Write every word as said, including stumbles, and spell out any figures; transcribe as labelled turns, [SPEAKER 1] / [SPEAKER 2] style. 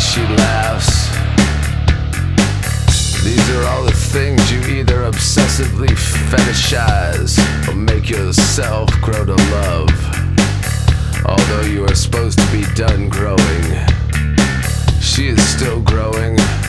[SPEAKER 1] she laughs. These are all the things you either obsessively fetishize or make yourself grow to love. Although you are supposed to be done growing, she is still growing.